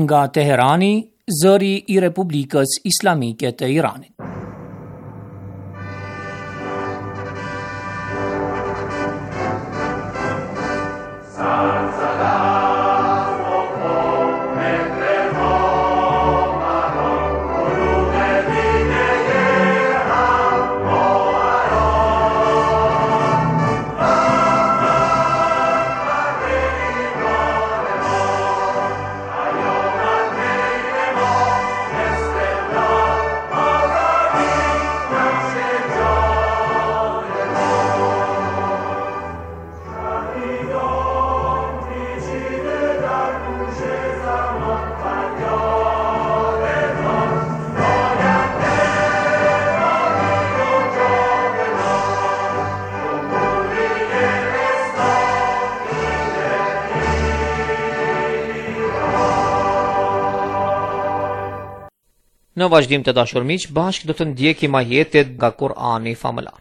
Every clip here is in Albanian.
Nga Teherani, zëri I Republikës Islamike të Iranit. Në vazhdim të dashur miq, bashkë do të ndjekim ajetet nga Kur'ani famëlar.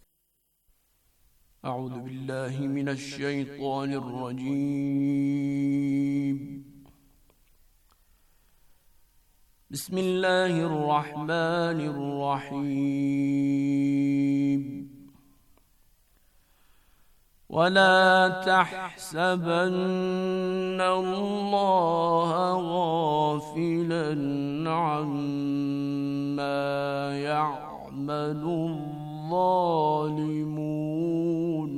A'udhu billahi minash shaitanir rajim. Bismillahir rahmanir rahim. ولا تحسبن الله غافلا عما يعمل الظالمون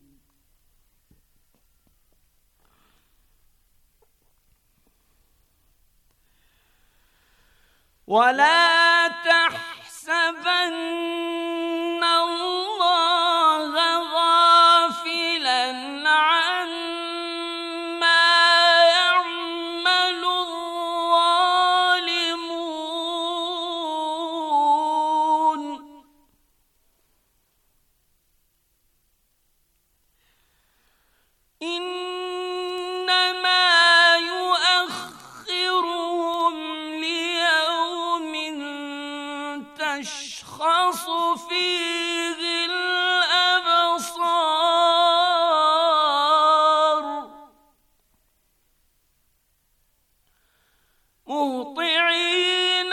ولا تحسبن تشخص فيه الأبصار مهطعين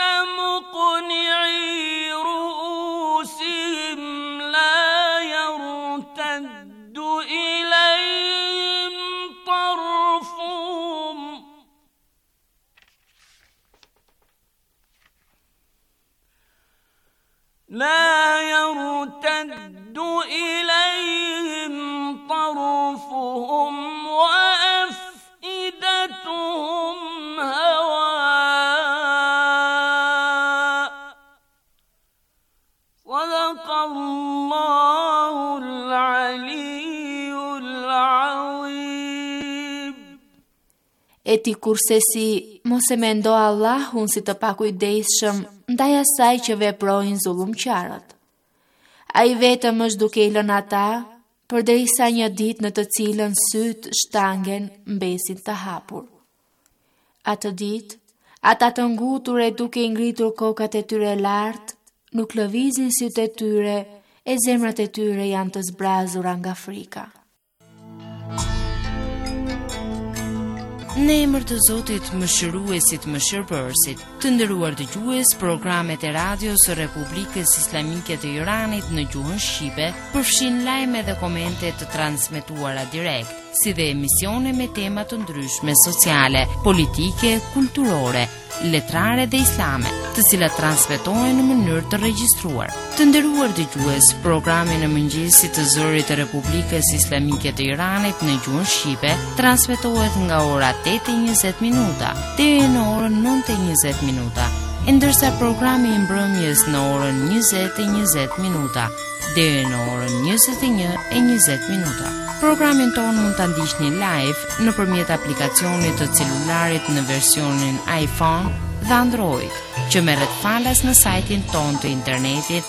مقنعي رؤوسهم لا يرتد إليهم طرفهم وأفئدتهم هواء صدق الله العلي العظيم. E ti kurse si mos e mendo Allahun si të pakujdesshëm ndaj asaj që veprojnë zullumqtarët. Ai vetëm është duke I lënë ata, përderisa një ditë në të cilën sytë shtangen mbesin të hapur. Atë ditë, ata të ngutur e duke ngritur kokat e tyre lartë, nuk lëvizin sytë e tyre e zemrat e tyre janë të zbrazura nga frika. Në emër të Zotit Mëshiruesit Mëshirbërësit, të nderuar dëgjues, programet e radios së Republikës Islamike të Iranit në gjuhën shqipe përfshin lajme dhe komente të transmetuara direkt, si dhe emisione me tema të ndryshme sociale, politike, kulturore, letrare dhe islame, të cilat transmetohen në mënyrë të regjistruar. Të nderuar dëgjues, programi në mëngjesit të zërit të Republikës Islamike të Iranit në gjuhën shqipe transmetohet nga ora 8:20 minuta deri në orën 9:20 minuta, ndërsa programi I mbrëmjes në orën 20:20 minuta deri në orën 21:20 minuta. Programin tonë mund ta ndiqni live nëpërmjet aplikacionit të celularit në versionin iPhone dhe Android, që merret falas në sajtin tonë të internetit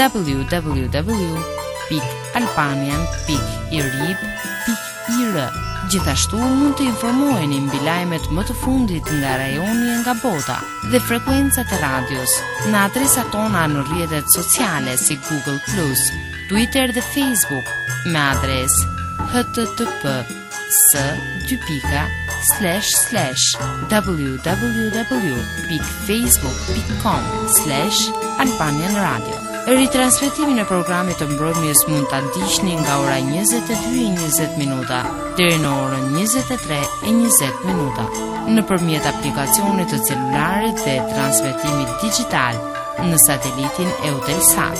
www.albanian.irib.ir. Gjithashtu mund të informoheni mbi lajmet më të fundit nga rajoni e nga bota dhe frekuencat e radios në adresat tona në rrjetet sociale si Google+, Twitter dhe Facebook me adresë https:// www.facebook.com/albanian radio. Ritransmetimin e programit të mbrëmjes mund ta ndiqni nga ora 22:20 deri në orën 23:20 nëpërmjet aplikacionit të celularit dhe transmetimit digital në satelitin Eutelsat.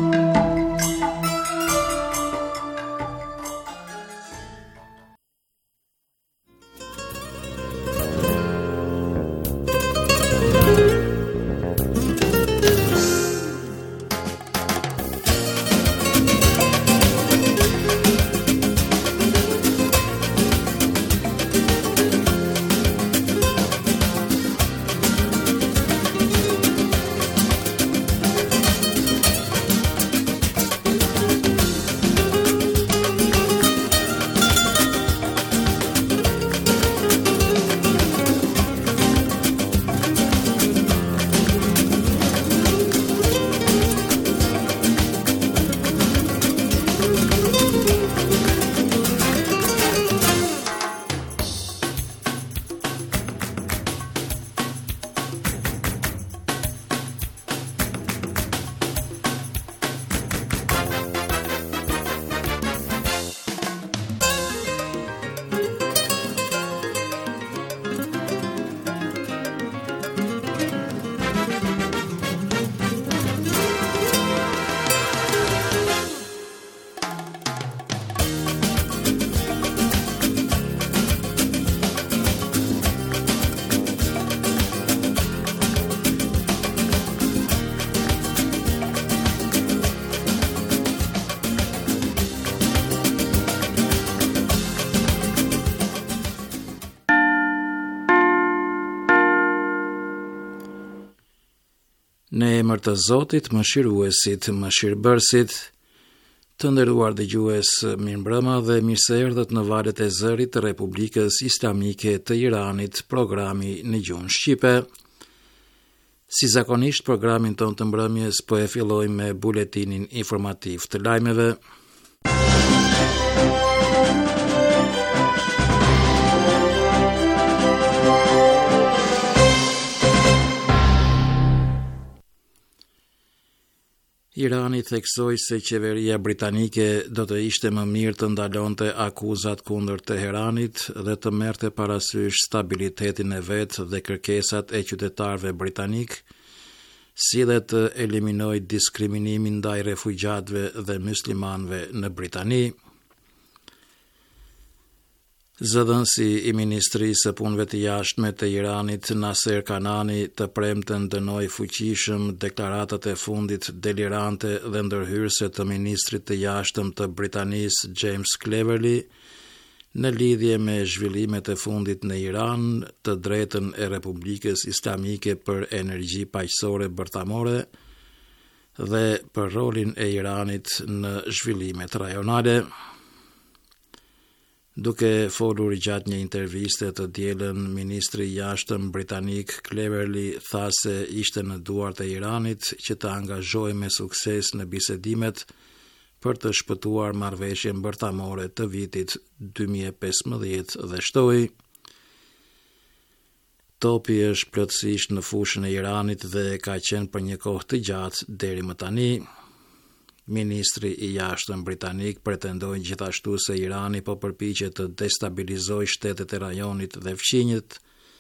Në emër të Zotit, mëshiruesit, mëshirbërësit, të nderuar dëgjues, mirëmbrëma dhe mirëseerdhët në valët e zërit të Republikës Islamike të Iranit, programi në gjuhën shqipe. Si zakonisht, programin ton të mbrëmjes po e fillojmë me buletinin informativ të lajmeve. Irani theksoi se qeveria britanike do të ishte më mirë të ndalonte akuzat kundër Teheranit dhe të merrte parasysh stabilitetin e vet dhe kërkesat e qytetarëve britanik, si dhe të eliminojë diskriminimin ndaj refugjatëve dhe muslimanëve në Britani. Zëdhënësi i Ministrisë së Punëve të Jashtme të Iranit, Naser Kanani, të premten dënoi fuqishëm deklaratat e fundit delirante dhe ndërhyrëse të ministrit të jashtëm të Britanisë James Cleverly në lidhje me zhvillimet e fundit në Iran, të drejtën e Republikës Islamike për energji paqësore bërthamore dhe për rolin e Iranit në zhvillimet rajonale. Duke folur gjatë një interviste të dielën, ministri i jashtëm britanik Cleverly tha se ishte në duart e Iranit që të angazhohej me sukses në bisedimet për të shpëtuar marrëveshjen bërthamore të vitit 2015 dhe shtoi: "Topi është plotësisht në fushën e Iranit dhe ka qenë për një kohë të gjatë deri më tani." Ministri i jashtëm britanik pretendoi gjithashtu se Irani po përpiqet të destabilizojë shtetet e rajonit dhe fqinjet.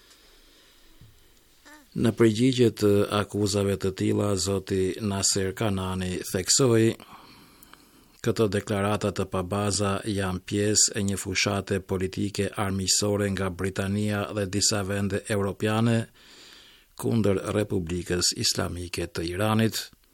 Në përgjigje të akuzave të tilla, zoti Naser Kanani theksoi: "Këto deklarata të pabaza janë pjesë e një fushate politike armiqësore nga Britania dhe disa vende europiane kundër Republikës Islamike të Iranit."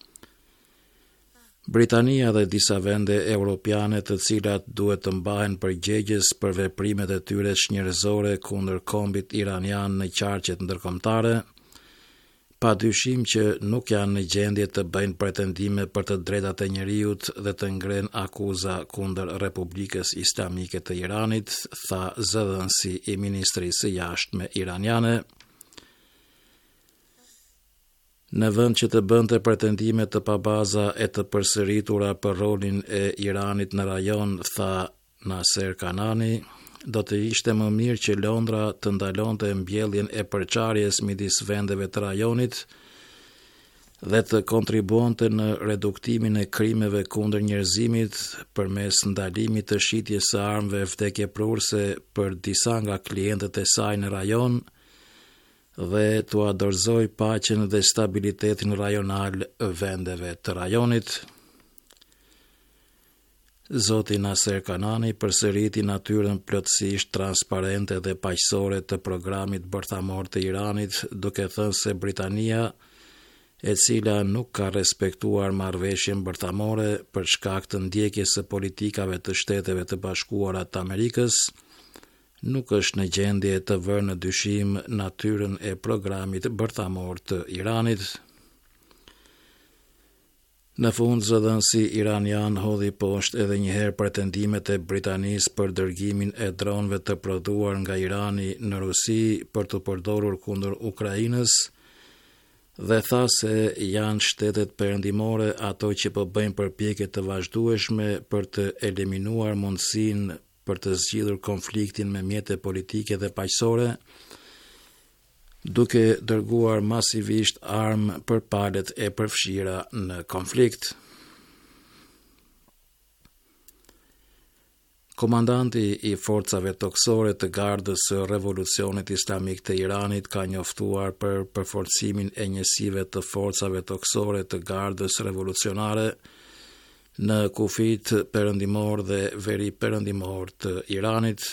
Britania dhe disa vende europiane të cilat duhet të mbahen përgjegjës për veprimet e tyre njerëzore kundër kombit iranian në qarqet ndërkombëtare, padyshim që nuk janë në gjendje të bëjnë pretendime për të drejtat e njeriut dhe të ngrenë akuza kundër Republikës Islamike të Iranit, tha zëdhënësi i Ministrisë së Jashtme iraniane. Në vend që të bënte pretendime të pabaza e të përsëritura për rolin e Iranit në rajon, tha Naser Kanani, do të ishte më mirë që Londra të ndalonte mbjelljen e përçarjes midis vendeve të rajonit dhe të kontribuonte në reduktimin e krimeve kundër njerëzimit përmes ndalimit të shitjes së armëve vdekjeprurse për disa nga klientët e saj në rajon dhe t'u dorëzoi paqen dhe stabilitetin rajonal vendeve të rajonit. Zoti Nasser Kanani përsëriti natyrën plotësisht transparente dhe paqësore të programit bërthamor të Iranit, duke thënë se Britania, e cila nuk ka respektuar marrëveshjen bërthamore për shkak të ndjekjes së politikave të Shteteve të Bashkuara të Amerikës, nuk është në gjendje të vërë në dyshim natyrën e programit bërthamor të Iranit. Në fund, zëdhënësi iranian hodhi poshtë edhe njëherë pretendimet e Britanisë për dërgimin e dronëve të prodhuar nga Irani në Rusi për të përdorur kundër Ukrainës dhe tha se janë shtetet perëndimore ato që po bëjnë përpjekje të vazhdueshme për të eliminuar mundësinë për të zgjidhur konfliktin me mjete politike dhe paqësore, duke dërguar masivisht armë për palët e përfshira në konflikt. Komandanti i forcave toksore të gardës së Revolucionit Islamik të Iranit ka njoftuar për përforcimin e njësive të forcave toksore të gardës revolucionare në kufit perëndimor dhe veri perëndimor të Iranit.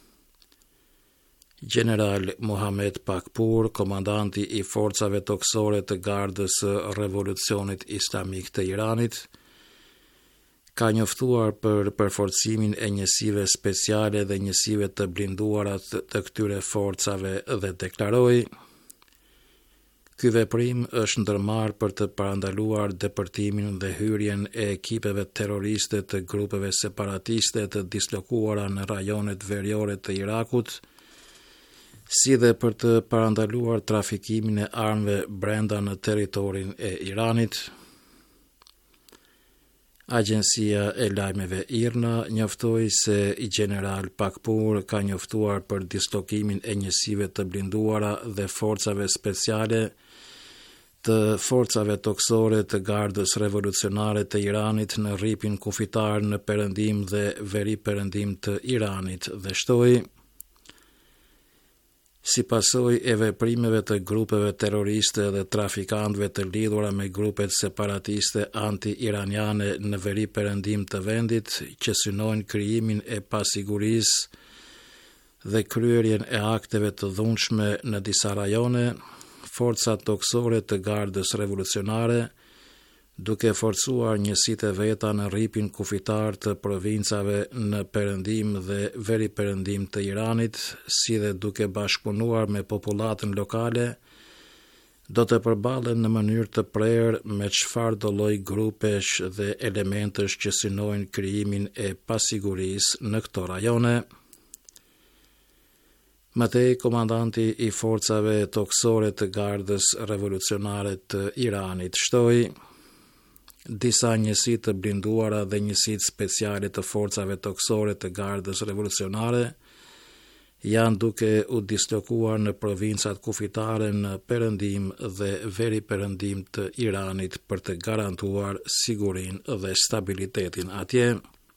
General Mohamed Pakpur, komandanti i forcave toksore të gardës së Revolucionit Islamik të Iranit, ka njoftuar për përforcimin e njësive speciale dhe njësive të blinduara të këtyre forcave dhe deklaroi: "Ky veprim është ndërmarrë për të parandaluar depërtimin dhe hyrjen e ekipeve terroriste të grupeve separatiste të dislokuara në rajonet veriore të Irakut, si dhe për të parandaluar trafikimin e armëve brenda në territorin e Iranit." Agjencia e lajmeve IRNA njoftoi se i general Pakpur ka njoftuar për dislokimin e njësive të blinduara dhe forcave speciale të forcave toksore të gardës revolucionare të Iranit në rripin kufitar në perëndim dhe veri perëndim të Iranit dhe shtoi: "Si pasojë e veprimeve të grupeve terroriste dhe trafikantëve të lidhura me grupet separatiste anti-iraniane në veri perëndim të vendit që synojnë krijimin e pasigurisë dhe kryerjen e akteve të dhunshme në disa rajone, forcat toksore të gardës revolucionare, duke forcuar njësitë e veta në rripin kufitar të provincave në perëndim dhe veri perëndim të Iranit, si dhe duke bashkëpunuar me popullatën lokale, do të përballen në mënyrë të prerë me çfarëdo lloj grupesh dhe elementesh që synojnë krijimin e pasigurisë në këto rajone." Mëtej, komandanti i forcave toksore të gardës revolucionare të Iranit shtoi: "Disa njësi të blinduara dhe njësitë speciale të forcave toksore të gardës revolucionare janë duke u dislokuar në provincat kufitare në perëndim dhe veri perëndim të Iranit për të garantuar sigurinë dhe stabilitetin atje."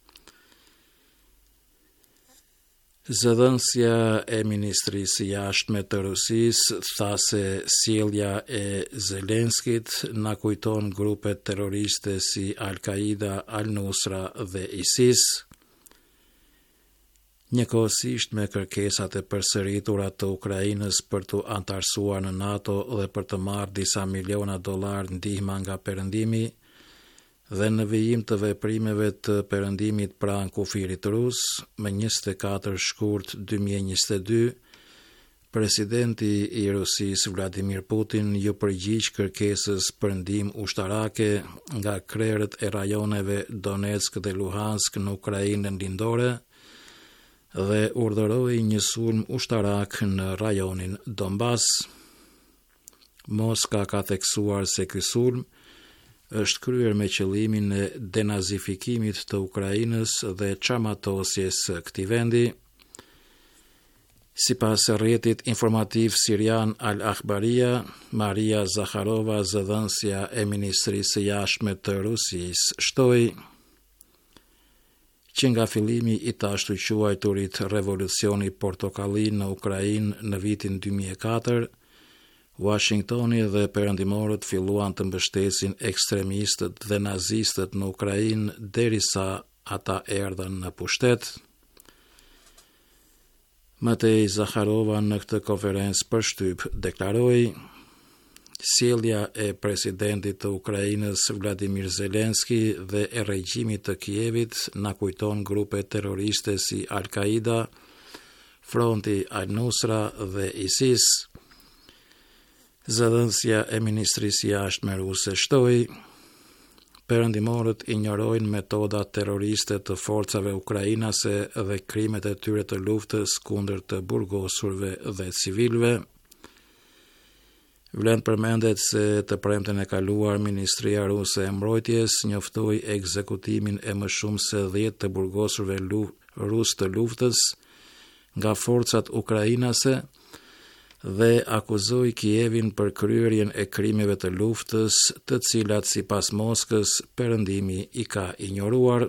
Zëdhënësja e Ministrisë Jashtme të Rusisë tha se sjellja e Zelenskit na kujton grupet terroriste si Al-Qaida, Al-Nusra dhe ISIS. Njëkohësisht me kërkesat e përsëritura të Ukrainës për të antarësuar në NATO dhe për të marrë disa miliona dollar ndihma nga perëndimi, dhe në vijim të veprimeve të perëndimit pranë kufirit rus, më 24 shkurt 2022, presidenti i Rusisë Vladimir Putin ju përgjigj kërkesës për ndihmë ushtarake nga krerët e rajoneve Donetsk dhe Luhansk në Ukrainën lindore dhe urdhëroi një sulm ushtarak në rajonin Donbas. Moska ka theksuar se ky sulm është kryer me qëllimin e denazifikimit të Ukrainës dhe çarmatosjes së këtij vendi, Sipas rrjetit informativ sirian Al-Akhbaria, Maria Zakharova, zëdhënësja e Ministrisë së Jashtme të Rusisë, shtoi që nga fillimi i të ashtu quajturit revolucioni portokalli në Ukrainë në vitin 2004, Washingtoni dhe perëndimorët filluan të mbështesin ekstremistët dhe nazistët në Ukrainë derisa ata erdhën në pushtet. Matej Zakharova në këtë konferencë për shtyp deklaroi: sjellja e presidentit të Ukrainës Vladimir Zelenski dhe e regjimit të Kievit na kujton grupe terroriste si Al-Qaida, Fronti Al-Nusra dhe ISIS. Zëdhënësja e Ministrisë Jashtme ruse shtoi: perëndimorët injorojnë metodat terroriste të forcave ukrainase dhe krimet e tyre të luftës kundër të burgosurve dhe civilëve. Vlen përmendet se të premten e kaluar Ministria Ruse e Mbrojtjes njoftoi ekzekutimin e më shumë se 10 të burgosurve rus të luftës nga forcat ukrainase dhe akuzoi Kievin për kryerjen e krimeve të luftës, të cilat sipas Moskës perëndimi i ka injoruar.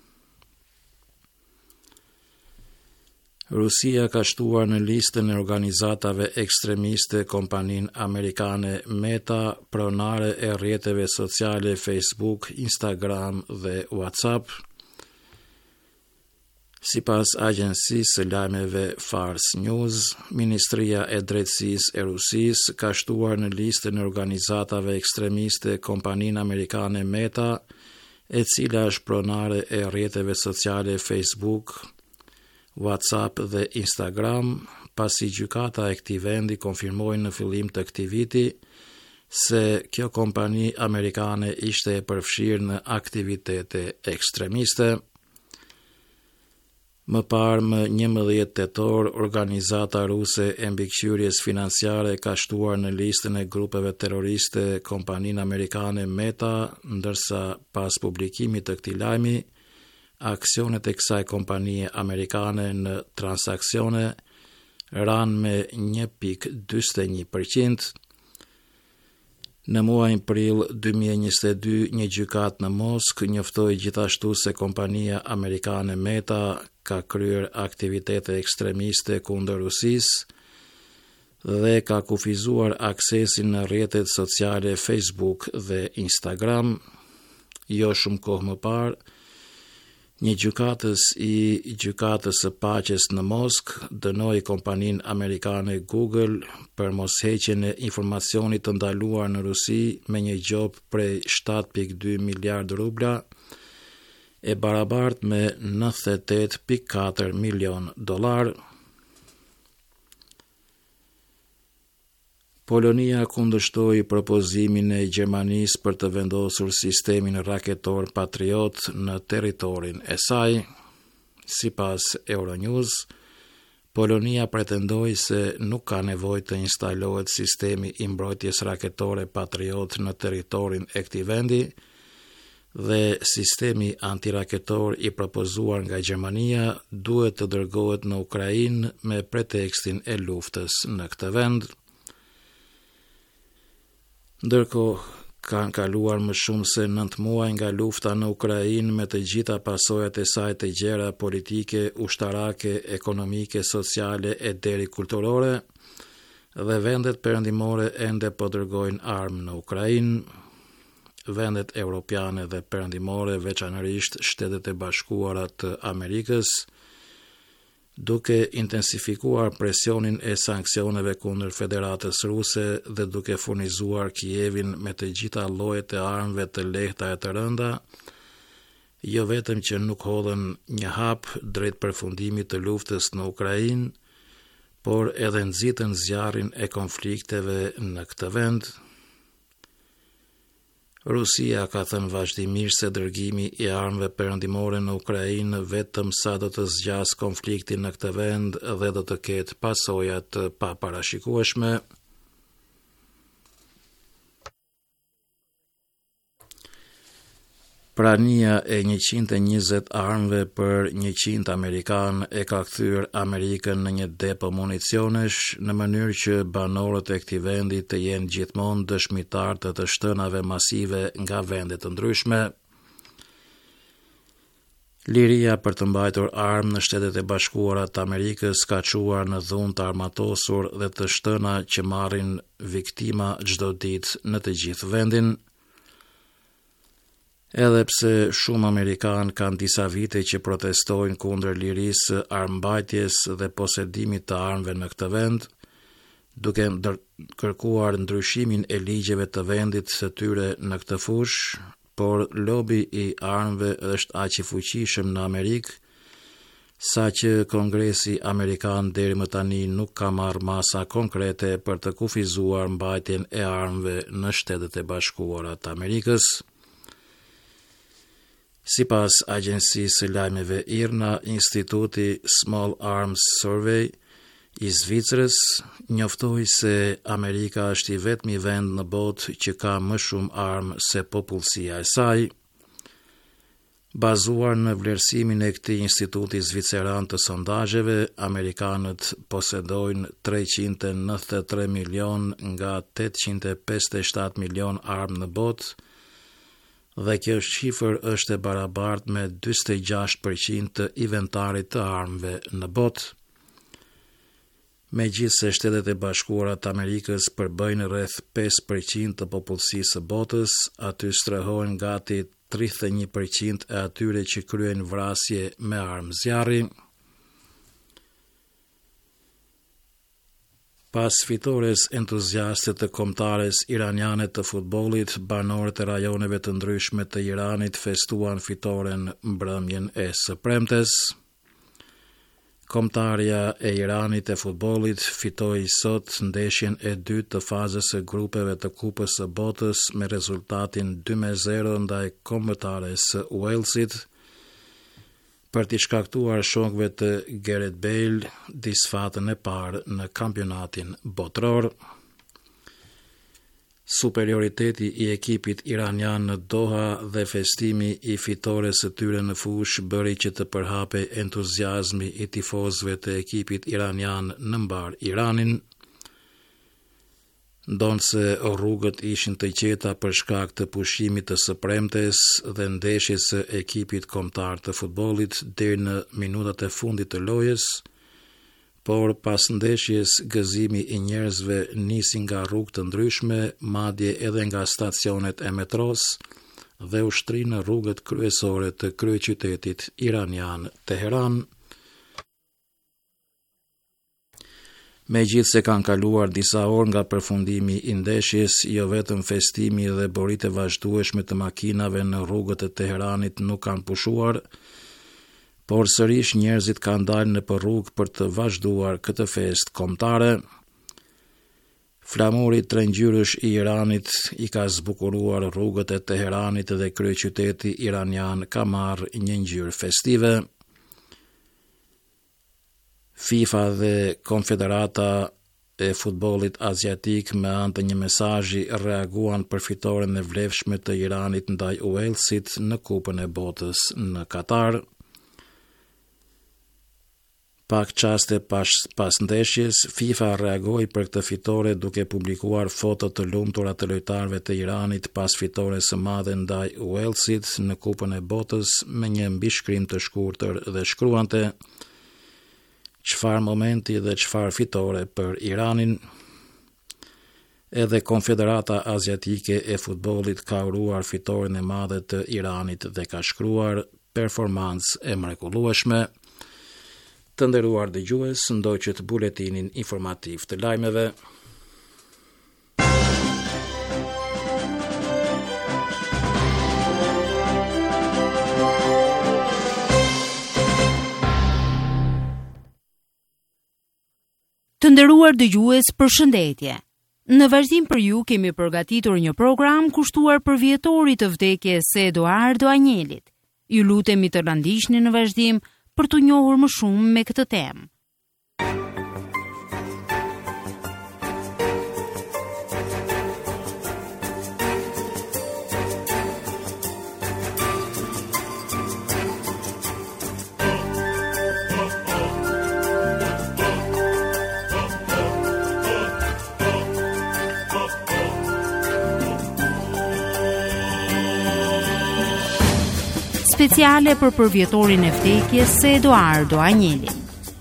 Rusia ka shtuar në listën e organizatave ekstremiste kompaninë amerikane Meta, pronare e rrjeteve sociale Facebook, Instagram dhe WhatsApp. Sipas agjensisë së lajmeve Fars News, Ministria e Drejtësisë e Rusisë ka shtuar në listën e organizatave ekstremiste kompaninë amerikane Meta, e cila është pronare e rrjeteve sociale Facebook, WhatsApp dhe Instagram, pasi gjykata e këtij vendi konfirmoi në fillim të këtij viti se kjo kompani amerikane ishte e përfshirë në aktivitete ekstremiste. Më parë, më 11 tetor, organizata ruse e mbikëqyrjes financiare ka shtuar në listën e grupeve terroriste kompaninë amerikane Meta, ndërsa pas publikimit të këtij lajmi, aksionet e kësaj kompanie amerikane në transaksione ranë me 1.41%. Në muajin prill 2022, një gjykatë në Moskë njoftoi gjithashtu se kompania amerikane Meta ka kryer aktivitete ekstremiste kundër Rusisë dhe ka kufizuar aksesin në rrjetet sociale Facebook dhe Instagram. Jo shumë kohë më parë, një gjykatës i gjykatës së paqes në Moskë dënoi kompaninë amerikane Google për mosheqjen e informacionit të ndaluar në Rusi me një gjop prej 7.2 miliard rubla, e barabartë me $98.4 milion. Polonia kundërshtoi propozimin e Gjermanisë për të vendosur sistemin raketor Patriot në territorin e saj. Sipas Euronews, Polonia pretendoi se nuk ka nevojë të instalohet sistemi i mbrojtjes raketore Patriot në territorin e këtij vendi, dhe sistemi antiraketor i propozuar nga Gjermania duhet të dërgohet në Ukrainë me pretekstin e luftës në këtë vend. Ndërkohë, kanë kaluar më shumë se 9 muaj nga lufta në Ukrainë me të gjitha pasojat e saj të gjera politike, ushtarake, ekonomike, sociale e deri kulturore, dhe vendet perëndimore ende po dërgojnë armë në Ukrainë. Vendet europiane dhe perëndimore, veçanërisht Shtetet e Bashkuara të Amerikës, duke intensifikuar presionin e sanksioneve kundër Federatës Ruse dhe duke furnizuar Kievin me të gjitha llojet e armëve të lehta e të rënda, jo vetëm që nuk hodhën një hap drejt përfundimit të luftës në Ukrainë, por edhe nxitën zjarrin e konflikteve në këtë vend. Rusia ka thënë vazhdimisht se dërgimi i armëve perëndimore në Ukrainë vetëm sa do të zgjas konfliktin në këtë vend dhe do të ketë pasoja të paparashikueshme. Prania e 120 armëve për 100 amerikan e ka kthyer Amerikën në një depo municionesh në mënyrë që banorët e këtij vendi të jenë gjithmonë dëshmitar të shtënave masive nga vende të ndryshme. Liria për të mbajtur armë në Shtetet e Bashkuara të Amerikës ka çuar në dhunë të armatosur dhe të shtëna që marrin viktima çdo ditë në të gjithë vendin. Edhe pse shumë Amerikan kanë disa vite që protestojnë kundër lirisë armbajtjes dhe posedimit të armëve në këtë vend, duke kërkuar ndryshimin e ligjeve të vendit të tyre në këtë fushë, por lobi i armëve është aq i fuqishëm në Amerikë, sa që Kongresi Amerikan deri më tani nuk ka marrë masa konkrete për të kufizuar mbajtjen e armëve në Shtetet e Bashkuara të Amerikës. Sipas agjencisë lajmeve IRNA, Instituti Small Arms Survey i Zvicrës njoftoi se Amerika është i vetmi vend në botë që ka më shumë armë se popullsia e saj. Bazuar në vlerësimin e këtij instituti zviceran të sondazheve, amerikanët posedojnë 393 milion nga 857 milion armë në botë, dhe kjo shifër është e barabartë me 46% të inventarit të armëve në botë. Megjithse Shtetet e Bashkuara të Amerikës përbëjnë rreth 5% të popullsisë së botës, aty strehojnë gati 31% e atyre që kryejnë vrasje me armë zjarri. Pas fitores entuziaste të kombëtares iraniane të futbollit, banorët e rajoneve të ndryshme të Iranit festuan fitoren mbrëmjen e së premtes. Kombëtarja e Iranit e futbollit fitoi sot ndeshjen e dytë të fazës së grupeve të Kupës së Botës me rezultatin 2-0 ndaj kombëtares së Walesit, për t'i shkaktuar shokëve të Gareth Bale disfatën e parë në kampionatin botror. Superioriteti i ekipit iranian në Doha dhe festimi i fitores së tyre në fushë bëri që të përhapej entuziazmi i tifozëve të ekipit iranian në mbar Iranin. Ndonse rrugët ishin të qeta për shkak të pushimit të së premtes dhe ndeshjes së ekipit kombëtar të futbollit deri në minutat e fundit të lojës, por pas ndeshjes gëzimi i njerëzve nisi nga rrugë të ndryshme, madje edhe nga stacionet e metros dhe ushtri në rrugët kryesore të kryeqytetit iranian Teheran. Megjithse kanë kaluar disa orë nga përfundimi i ndeshjes, jo vetëm festimi dhe boritë e vazhdueshme të makinave në rrugët e Teheranit nuk kanë pushuar, por sërish njerëzit kanë dalë në rrugë për të vazhduar këtë festë kombëtare. Flamuri trengjyrësh i Iranit i ka zbukuruar rrugët e Teheranit dhe kryeqyteti iranian ka marrë një ngjyrë festive. FIFA dhe Konfederata e futbollit aziatik me anë të një mesazhi reaguan për fitoren e vlefshme të Iranit ndaj Walesit në Kupën e Botës në Katar. Pak qaste pas ndeshjes, FIFA reagoi për këtë fitore duke publikuar foto të lumtura të lojtarëve të Iranit pas fitores së madhe ndaj Walesit në Kupën e Botës me një mbishkrim të shkurtër dhe shkruante: "Çfarë momenti dhe çfarë fitore për Iranin." Edhe Konfederata Aziatike e futbollit ka uruar fitoren e madhe të Iranit dhe ka shkruar: "Performancë e mrekullueshme." Të nderuar dëgjues, ndoqët buletinin informativ të lajmeve. Të nderuar dëgjues, përshëndetje. Në vazhdim për ju kemi përgatitur një program kushtuar për vjetorit të vdekjes së Eduardo Anjelit. Ju lutemi të na ndiqni në vazhdim për të njohur më shumë me këtë temë. speciale për përvjetorin e vdekjes së Edoardo Agnelli.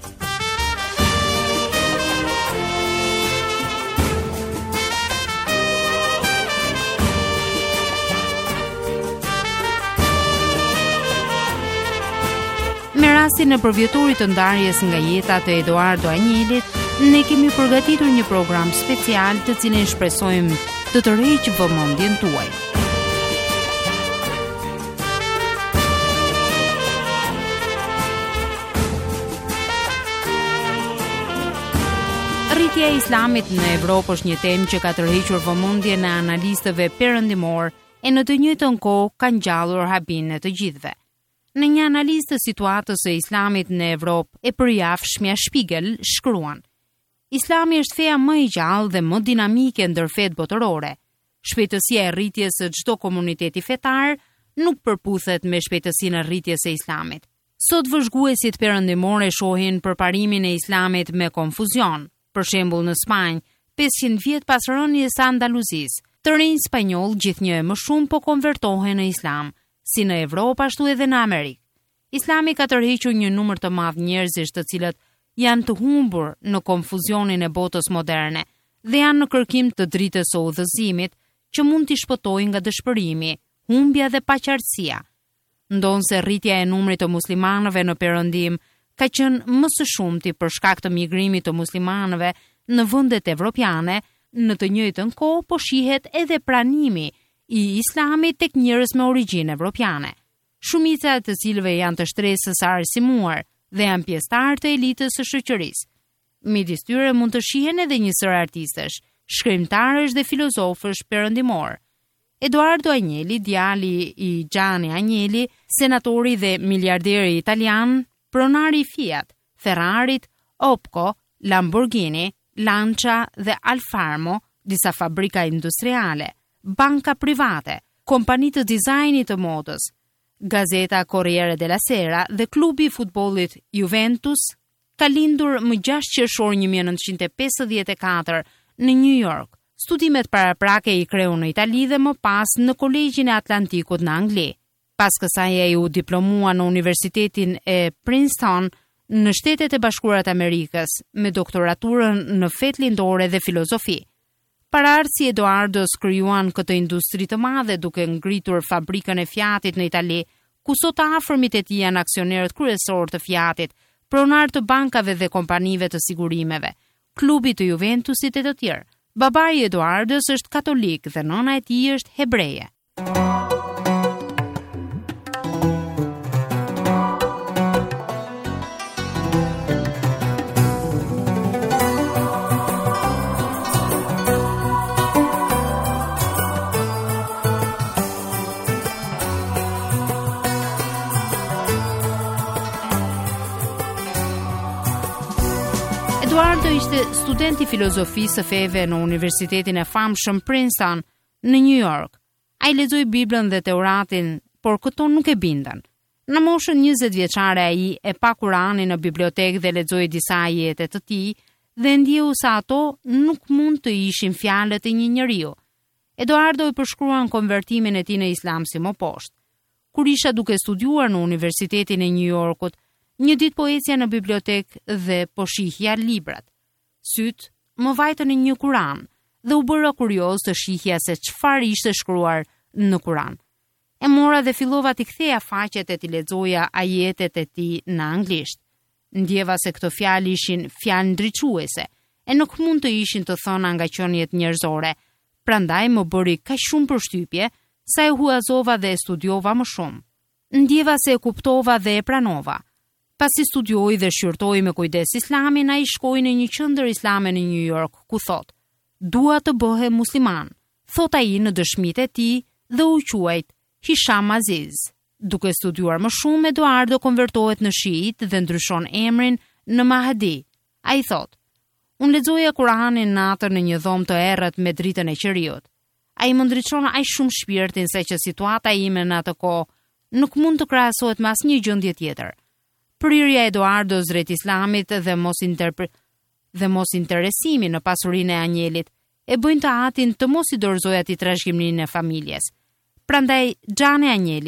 Me rastin e përvjetorit të ndarjes nga jeta të Edoardo Agnellit, ne kemi përgatitur një program special të cilin shpresojmë të tërheqë vëmendjen tuaj. Rritja e islamit në Evropë është një temë që ka tërhequr vëmendjen e analistëve perëndimor e në të njëjtën kohë ka ngjallur habinë e të gjithëve. Në një analizë të situatës së islamit në Evropë e përjashmja Spiegel shkruan: Islami është feja më e gjallë dhe më dinamike ndër fetë botërore. Shpejtësia e rritjes së çdo komuniteti fetar nuk përputhet me shpejtësinë e rritjes së islamit. Sot vëzhguesit perëndimor e shohin përparimin e islamit me konfuzion. Për shembull në Spanjë, 500 vjet pas rënies së Andaluzisë, të rinj spanjoll gjithnjë e më shumë po konvertohen në islam, si në Evropë ashtu edhe në Amerikë. Islami ka tërhequr një numër të madh njerëzish të cilët janë të humbur në konfuzionin e botës moderne dhe janë në kërkim të dritës së udhëzimit që mund t'i shpëtojë nga dëshpërimi, humbja dhe paqartësia. Ndonse rritja e numrit të muslimanëve në Perëndim ka qenë më së shumti për shkak të migrimit të muslimanëve në vendet evropiane, në të njëjtën kohë po shihet edhe pranimi i islamit tek njerëz me origjinë evropiane. Shumica e të cilëve janë të shtresës së arsimuar dhe janë pjesëtar të elitës së shoqërisë. Midis tyre mund të shihen edhe një sër artistësh, shkrimtarësh dhe filozofësh perëndimor. Edoardo Agnelli, djali i Gianni Agnelli, senatori dhe miliarderi italian, pronari i Fiat, Ferrarit, Opco, Lamborghini, Lancia dhe Alfarmo, disa fabrika industriale, banka private, kompani të dizajnit të modës, Gazeta Corriere della Sera dhe klubi i futbollit Juventus, ka lindur më 6 qershor 1954 në New York. Studimet paraprake i kreu në Itali dhe më pas në Kolegjin e Atlantikut në Angli. Pas kësaj ai u diplomua në Universitetin e Princeton në Shtetet e Bashkuara të Amerikës me doktoraturën në fetë lindore dhe filozofi. Paraardhësi si Edoardos krijuan këtë industri të madhe duke ngritur fabrikën e Fiatit në Itali, ku sot të afërmit e tij janë aksionerët kryesor të Fiatit, pronar të bankave dhe kompanive të sigurimeve, klubi të Juventusit e të tjerë. Babai i Edoardos është katolik dhe nëna e tij është hebreje. Edoardo ishte student i filozofisë së feve në Universitetin e famshëm Princeton në New York. Ai lexoi Biblën dhe Teuratin, por këto nuk e bindën. Në moshën 20 vjeçare ai e pa Kuranin në bibliotekë dhe lexoi disa ajete të tij dhe ndjeu se ato nuk mund të ishin fjalët e një njeriu. Edoardo i përshkruan konvertimin e tij në Islam si më poshtë. Kur isha duke studiuar në Universitetin e New Yorkut, një ditë po ecja në bibliotekë dhe po shihja librat. Syt më vajtën në një Kuran dhe u bëra kurioz të shihja se çfarë ishte shkruar në Kuran. E mora dhe fillova t'i ktheja faqet e t'i lexoja ajetet e tij në anglisht. Ndjeva se këto fjalë ishin fjalë ndriçuese e nuk mund të ishin të thëna nga qenjet njerëzore. Prandaj më bëri kaq shumë përshtypje sa e huazova dhe e studiova më shumë. Ndjeva se e kuptova dhe e pranova. Pasi studioi dhe shqyrtoi me kujdes Islamin, ai shkoi në një qendër islame në New York, ku thot: "Dua të bëhem musliman", thot ai në dëshmitë e tij dhe u quajt Hisham Aziz. Duke studiuar më shumë, Edoardo konvertohet në šiit dhe ndryshon emrin në Mahdi. Ai thot: "Unë lexoja Kuranin natën në një dhomë të errët me dritën e qeriut. Ai më ndriçon aq shumë shpirtin se që situata ime në atë kohë nuk mund të krahasohet me asnjë gjendje tjetër." Prirja e Edoardos drejt Islamit dhe mos interesimi në pasurinë e Agnellit e bëjnë të atin të mos i dorëzojë atij trashëgiminë e familjes. Prandaj Gianni Agnelli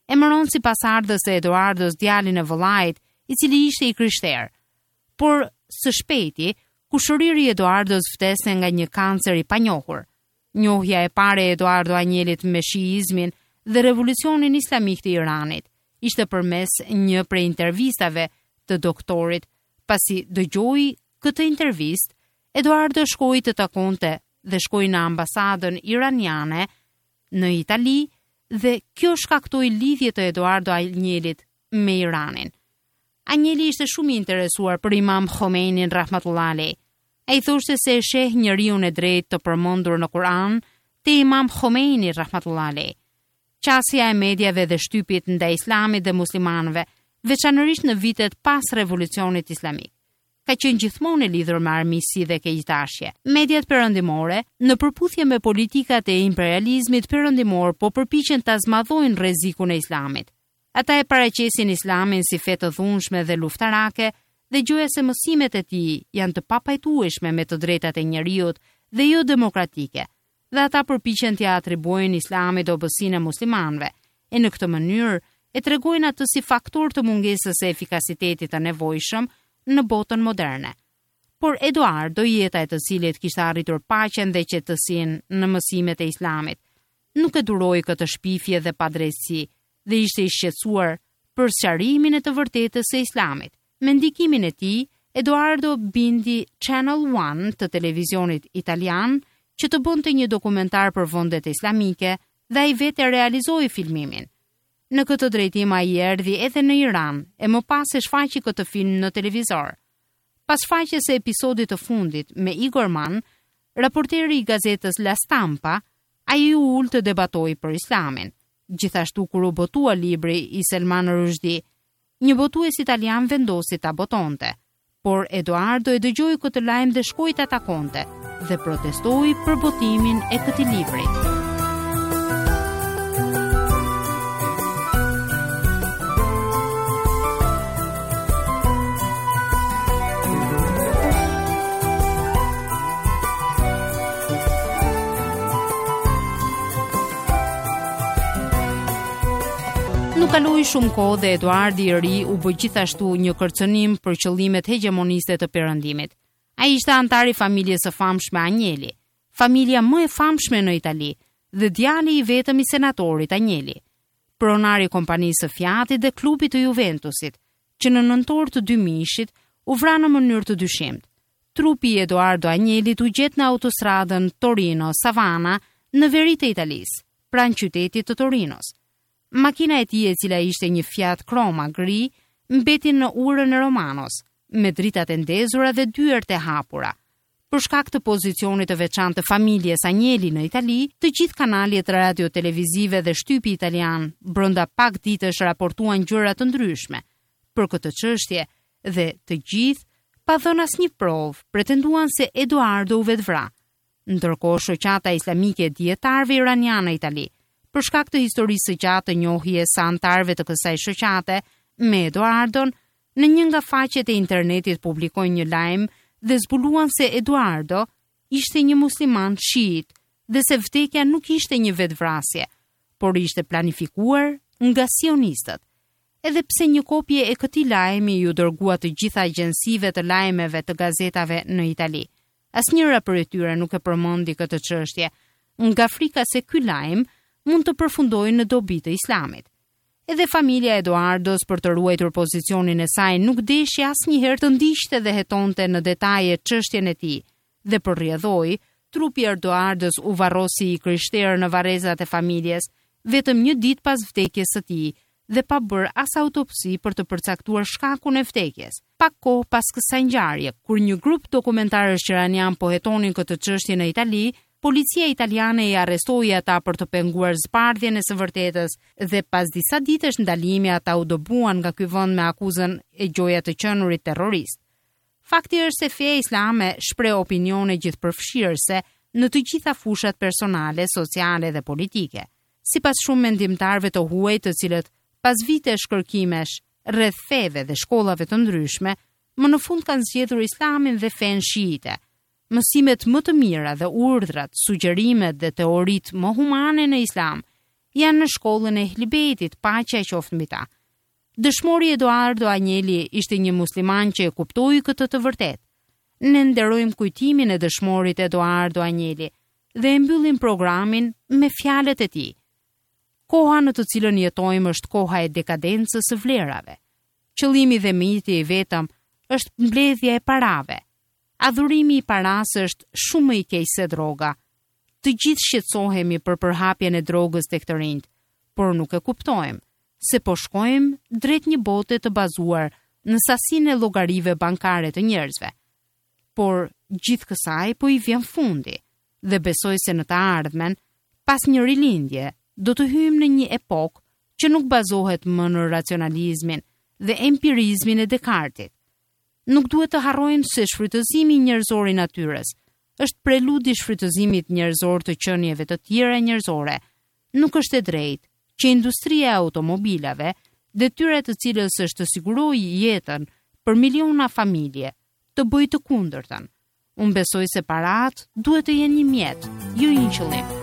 Emëron sipas ardhës së Eduardos djalin e vëllait, i cili ishte i krishterë. Por së shpejti, kushëriri i Eduardos vdese nga një kancer i panjohur. Njohja e parë e Eduardo Anjelit me shiizmin dhe revolucionin islamik të Iranit ishte përmes një prej intervistave të doktorit. Pasi dëgjoi këtë intervistë, Eduardo shkoi të takonte dhe shkoi në ambasadën iraniane në Itali dhe kjo shkaktoi lidhje të Eduardo Anjelit me Iranin. Anjeli ishte shumë i interesuar për Imam Khomeinin rahmatullahi alejh. Ai thoshte se e sheh njeriun e drejtë të përmendur në Kur'an te Imam Khomeini rahmatullahi alejh. Qasja e mediave dhe shtypit ndaj islamit dhe muslimanëve, veçanërisht në vitet pas revolucionit islamik, ka qenë gjithmonë e lidhur me armiqësi dhe keqtashje. Mediat perëndimore, në përputhje me politikat e imperializmit perëndimor, po përpiqen ta zmadhojnë rrezikun e islamit. Ata e paraqesin islamin si fe të dhunshme dhe luftarake, dhe gjoja se mësimet e tij janë të papajtueshme me të drejtat e njeriut dhe jo demokratike, dhe ata përpiqen t'ia atribuojnë islamit dobësinë e muslimanëve, e në këtë mënyrë e tregojnë atë si faktor të mungesës së efikasitetit të nevojshëm në botën moderne. Por Eduardo, jeta e të cilit kishte arritur paqen dhe qetësinë në mësimet e islamit, nuk e duroi këtë shpifje dhe padrejtësi dhe ishte i shqetësuar për sqarimin e të vërtetës së islamit. Me ndikimin e tij, Eduardo bindi Channel One të televizionit italian që të bënte një dokumentar për vendet islamike dhe ai vetë realizoi filmimin. Në këtë drejtim ai erdhi edhe në Iran e më pas e shfaqi këtë film në televizor. Pas shfaqjes së episodit të fundit me Igor Mann, raporteri i gazetës La Stampa, ai u ul të debatoi për islamin. Gjithashtu kur u botua libri i Salman Rushdie, një botues italian vendosi ta botonte, por Eduardo e dëgjoi këtë lajm dhe shkoi ta takonte dhe protestoi për botimin e këtij libri. Nuk kaloi shumë kohë dhe Eduardi i ri u bë gjithashtu një kërcënim për qëllimet hegemoniste të Perëndimit. Ai ishte antar i familjes së famshme Anjeli, familja më e famshme në Itali dhe djali i vetëm i senatorit Anjeli, pronar i kompanisë së Fiatit dhe klubit të Juventusit, që në nëntor të 2000-shit u vra në mënyrë të dyshimtë. Trupi i Eduardo Anjelit u gjet në autostradën Torino-Savana në veri të Italisë, pranë qytetit të Torinos. Makina e tij, e cila ishte një Fiat Croma gri, mbeti në urën e Romanos, me dritat e ndezura dhe dyert e hapura. Për shkak të pozicionit të veçantë të familjes Anjeli në Itali, të gjithë kanaljet radio-televizive dhe shtypi italian brenda pak ditësh raportuan gjëra të ndryshme për këtë çështje dhe të gjithë, pa dhënë asnjë provë, pretenduan se Eduardo u vetvra. Ndërkohë shoqata islamike e dietarëve iranianë në Itali, për shkak të historisë së gjatë të njohjes së antarëve të kësaj shoqate me Eduardon, në një nga faqet e internetit publikoi një lajm dhe zbuluan se Eduardo ishte një musliman shiit dhe se vdekja nuk ishte një vetvrasje, por ishte planifikuar nga sionistët. Edhe pse një kopje e këtij lajmi ju dërgua të gjitha agjensive të lajmeve të gazetave në Itali, asnjëra prej tyre nuk e përmendi këtë çështje, nga frika se ky lajm mund të përfundojë në dobi të islamit. Edhe familja Eduardos, për të ruajtur pozicionin e saj, nuk deshi asnjëherë të ndiqte dhe hetonte në detaje çështjen e tij, dhe për rrjedhoi, trupi i Eduardos u varrosi i krishterë në varrezat e familjes vetëm një ditë pas vdekjes së tij dhe pa bërë as autopsi për të përcaktuar shkakun e vdekjes. Pak kohë pas kësaj ngjarje, kur një grup dokumentarësh iranian po hetonin këtë çështje në Itali, policia italiane i arrestoi ata për të penguar zbardhjen e së vërtetës dhe pas disa ditësh ndalimi ata u dobuan nga ky vend me akuzën e gjoja të qenurit terrorist. Fakti është se feja islame shpreh opinione gjithëpërfshirëse në të gjitha fushat personale, sociale dhe politike. Sipas shumë mendimtarëve të huaj, të cilët pas vitesh kërkimesh rreth feve dhe shkollave të ndryshme, më në fund kanë zgjedhur islamin dhe fen shiite. Mësimet më të mira dhe urdhrat, sugjerimet dhe teoritë më humane në islam janë në shkollën e Ehlibetit, paqja qoftë mbi ta. Dëshmori Eduardo Agnelli ishte një musliman që e kuptoi këtë të vërtetë. Ne nderojmë kujtimin e dëshmorit Eduardo Agnelli dhe e mbyllim programin me fjalët e tij. Koha në të cilën jetojmë është koha e dekadencës së vlerave. Qëllimi dhe miti i vetëm është mbledhja e parave. Adhurimi i paras është shumë më i keq se droga. Të gjithë shqetësohemi për përhapjen e drogës tek të rinjt, por nuk e kuptojmë se po shkojmë drejt një bote të bazuar në sasinë e llogarive bankare të njerëzve. Por gjithë kësaj po i vjen fundi dhe besoj se në të ardhmen, pas një rilindje, do të hyjmë në një epokë që nuk bazohet më në racionalizmin dhe empirizmin e Descartes. Nuk duhet të harrojmë se shfrytëzimi njerëzor i natyrës është preludi shfrytëzimit njerëzor të qenieve të tjera njerëzore. Nuk është e drejtë që industria e automobilave, detyra të cilës është të sigurojë jetën për miliona familje, të bëjë të kundërtën. Unë besoj se parat duhet të jenë një mjet, jo një qëllim.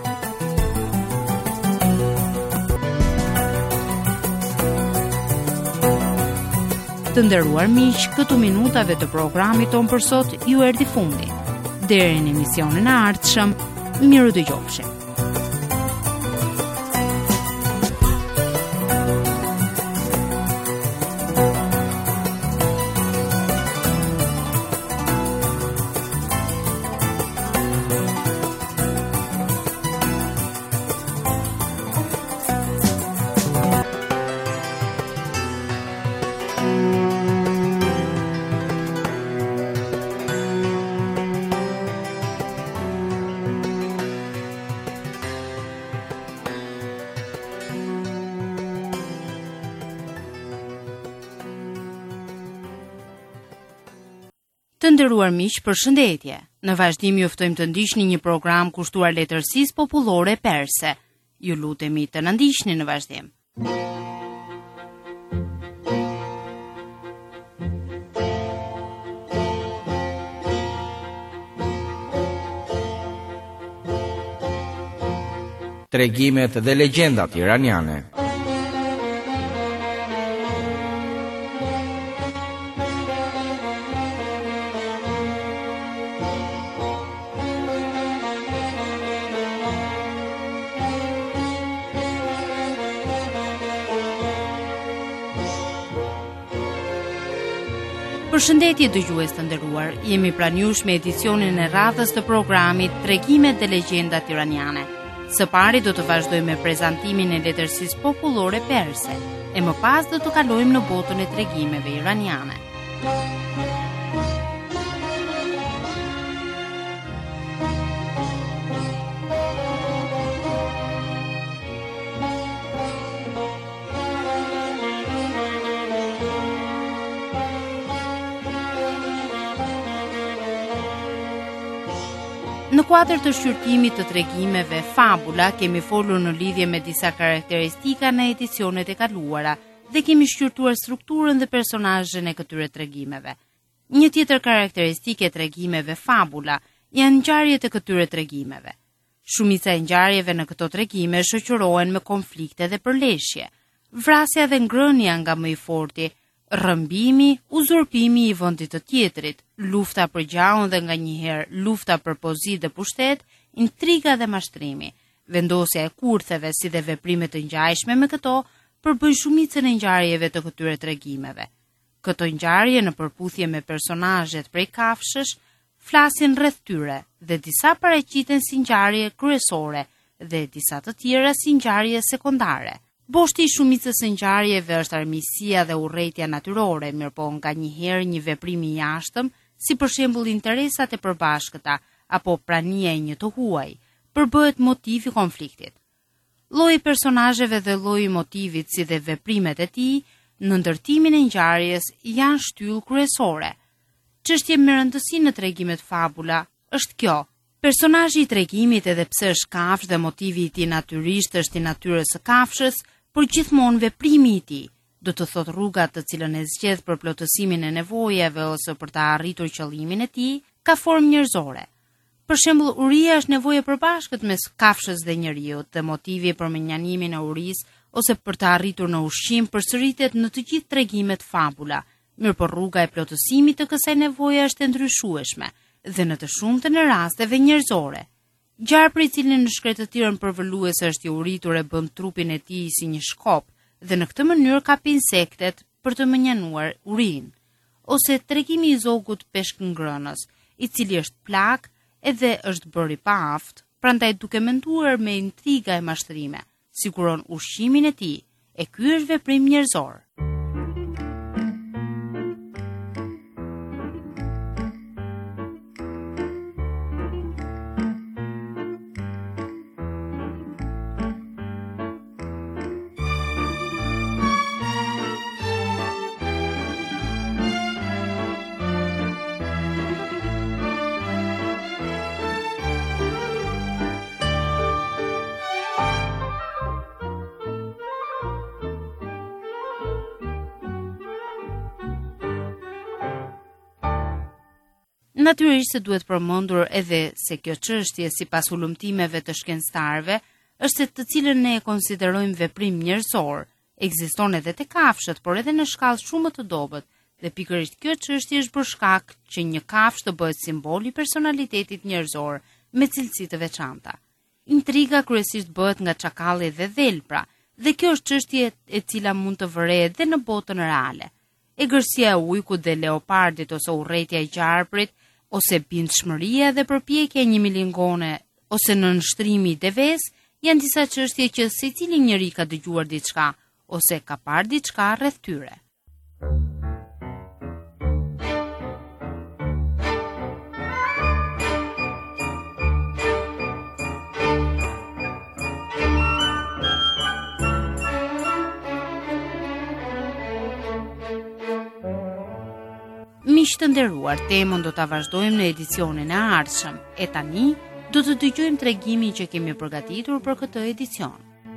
Të nderuar miq, këtu minutave të programit ton për sot ju erdhi fundi. Deri në emisionin e ardhshëm, miru dëgjofshim. Të nderuar miq, përshëndetje. Në vazhdim ju ftojmë të ndiqni një program kushtuar letërsisë popullore perse. Ju lutemi të na ndiqni në vazhdim. Tregimet dhe legjendat iraniane. Përshëndetje dëgjues të nderuar, jemi pranë jush me edicionin e radhës të programit Tregimet dhe legjendat iraniane. Së pari do të vazhdojmë me prezantimin e letërsisë popullore perse, e më pas do të kalojmë në botën e tregimeve iraniane. Në kuadër të shqyrtimit të tregimeve fabula, kemi folur në lidhje me disa karakteristika në edicionet e kaluara dhe kemi shqyrtuar strukturën dhe personazhin e këtyre tregimeve. Një tjetër karakteristikë e tregimeve fabula janë ngjarjet e këtyre tregimeve. Shumica e ngjarjeve në këto tregime shoqërohen me konflikte dhe përleshje, vrasja dhe ngrënia nga më i forti, rrëmbimi, uzurpimi i vendit të tjetrit, lufta për gjaun dhe nganjëherë lufta për pozitë dhe pushtet, intriga dhe mashtrimi, vendosja e kurtheve si dhe veprime të ngjashme me këto përbëjnë shumicën e ngjarjeve të këtyre tregimeve. Këto ngjarje në përputhje me personazhet prej kafshësh flasin rreth tyre dhe disa paraqiten si ngjarje kryesore dhe disa të tjera si ngjarje sekondare. Boshti i shumicës së ngjarjeve është armiqësia dhe urrejtja natyrore, mirëpo nganjëherë një veprim i jashtëm, si për shembull interesat e përbashkëta apo prania e një të huaj, përbëhet motiv i konfliktit. Lloji i personazheve dhe lloji i motivit si dhe veprimet e tij në ndërtimin e ngjarjes janë shtyllë kryesore. Çështje me rëndësi në tregimet fabula është kjo. Personazhi i tregimit, edhe pse është kafshë dhe motivi i tij natyrisht është i natyrës së kafshës, por gjithmonë veprimi i tij, do të thot rruga të cilën e zgjedh për plotësimin e nevojave ose për të arritur qëllimin e tij, ka formë njerëzore. Për shembull, uria është nevojë e përbashkët mes kafshës dhe njeriut, dhe motivi për menjanimin e urisë ose për të arritur në ushqim përsëritet në të gjithë tregimet fabula. Mirëpo rruga e plotësimit të kësaj nevoje është e ndryshueshme dhe në të shumtën e rasteve njerëzore. Gjarpri i cili në shkretëtirën përvoluese është i uritur e bën trupin e tij si një shkop dhe në këtë mënyrë kap insektet për të menjanuar urinë. Ose tregimi i zogut peshkëngrënës, i cili është plak edhe është bërë i paaft, prandaj duke menduar me intriga e mashtrime, siguron ushqimin e tij, e ky është veprim njerëzor. Natyrisht se duhet përmendur edhe se kjo çështje sipas ulëmtimeve të shkencëtarëve është se të cilën ne e konsiderojmë veprim njerëzor, ekziston edhe te kafshët, por edhe në shkallë shumë më të dobët, dhe pikërisht kjo çështje është për shkak që një kafshë të bëhet simbol i personalitetit njerëzor me cilësi të veçanta. Intriga kryesisht bëhet nga çakalli dhe dhelpra, dhe kjo është çështje e cila mund të vërehet edhe në botën reale. Egërsia e ujkut dhe leopardit ose urrëtia e gjarprit, ose bindshmëria dhe përpjekja një milingone, ose nënshtrimi i deves, janë disa çështje që secili njeri ka dëgjuar diçka, ose ka parë diçka rreth tyre. Miq të nderuar, temën do ta vazhdojmë në edicionin e ardhshëm. E tani do të dëgjojmë tregimin që kemi përgatitur për këtë edicion.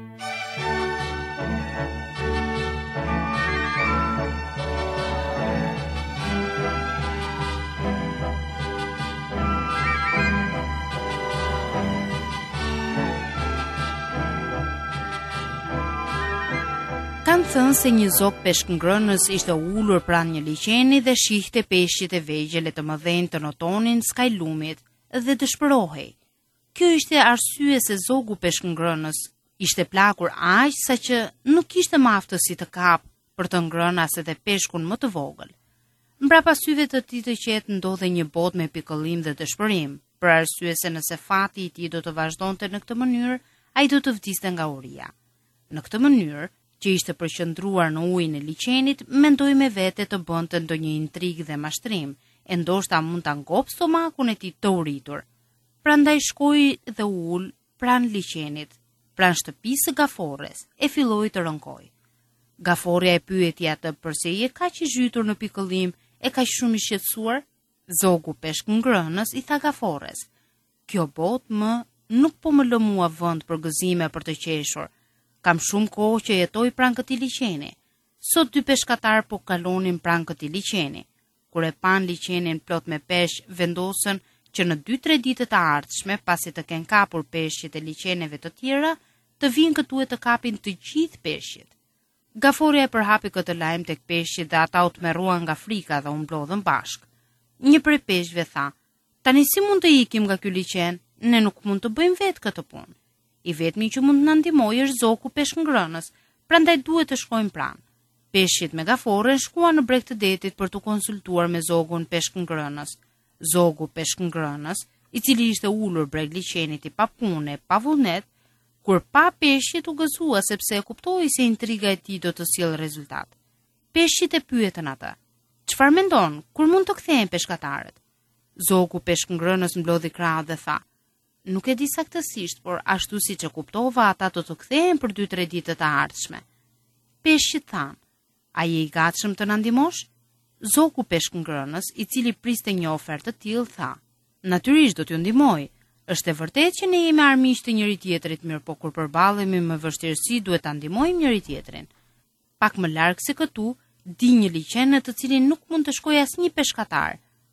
Kanë thënë se një zog peshkëngrënës ishte ulur pranë një liçeni dhe shihte peshqit e vegjël e të mëdhenj të notonin skaj lumit dhe dëshpërohej. Kjo ishte arsye se zogu peshkëngrënës ishte plakur aq sa që nuk kishte më aftësi të kap për të ngrënë as edhe peshkun më të vogël. Mbrapa syve të tij të qetë ndodhej një botë me pikëllim dhe dëshpërim, për arsye se nëse fati i tij do të vazhdonte në këtë mënyrë, ai do të vdiste nga uria. Në këtë mënyrë, që ishte përqendruar në ujin e liçenit, mendoi me vete të bënte ndonjë intrigë dhe mashtrim, e ndoshta mund ta ngop stomakun e tij të uritur. Prandaj shkoi dhe ul pranë liçenit, pranë shtëpisë së Gaforres, e filloi të rënkoj. Gaforja e pyeti atë pse je kaq i zhytur në pikëllim e kaq shumë i shqetësuar. Zogu peshkëngrënës i tha Gaforres: "Kjo botë nuk po më lë mua vend për gëzime për të qeshur. Kam shumë kohë që jetoj pranë këtij liçeni. Sot 2 peshkatar po kalonin pranë këtij liçeni. Kur e pan liçenin plot me peshq, vendosën që në 2-3 ditë të ardhshme, pasi të kenë kapur peshqit e liçeneve të tjera, të vinë këtu e të kapin të gjithë peshqit." Gaforja e përhapi këtë lajm tek peshqit dhe ata u tmerruan nga frika dhe u mblodhën bashk. Një prej peshqve tha: "Tani si mund të ikim nga ky liçen? Ne nuk mund të bëjmë vetë këtë punë. I vetmi që mund të na ndihmojë është zogu peshkëngrënës, prandaj duhet të shkojmë pranë." Peshqit me Gaforën shkuan në breg të detit për të konsultuar me zogun peshkëngrënës. Zogu peshkëngrënës, i cili ishte ulur breg liçenit i pa punë, pa vullnet, kur pa peshqit u gëzua sepse e kuptoi se intriga e tij do të sjellë rezultat. Peshqit e pyetën atë: "Çfarë mendon? Kur mund të kthehen peshkatarët?" Zogu peshkëngrënës mblodhi krahët dhe tha: "Nuk e di saktësisht, por ashtu siç e kuptova, ata do të kthehen për 2-3 ditë të ardhshme." Peshqit thanë: "A je i gatshëm të na ndihmosh?" Zogu peshkëngrënës, i cili priste një ofertë të tillë, tha: "Natyrisht do t'ju ndihmoj. Është e vërtetë që ne jemi armiq të njëri tjetrit, mirë, po kur përballemi me vështirësi duhet ta ndihmojmë njëri tjetrin. Pak më larg se këtu, di një liçen në të cilin nuk mund të shkojë asnjë peshkatar.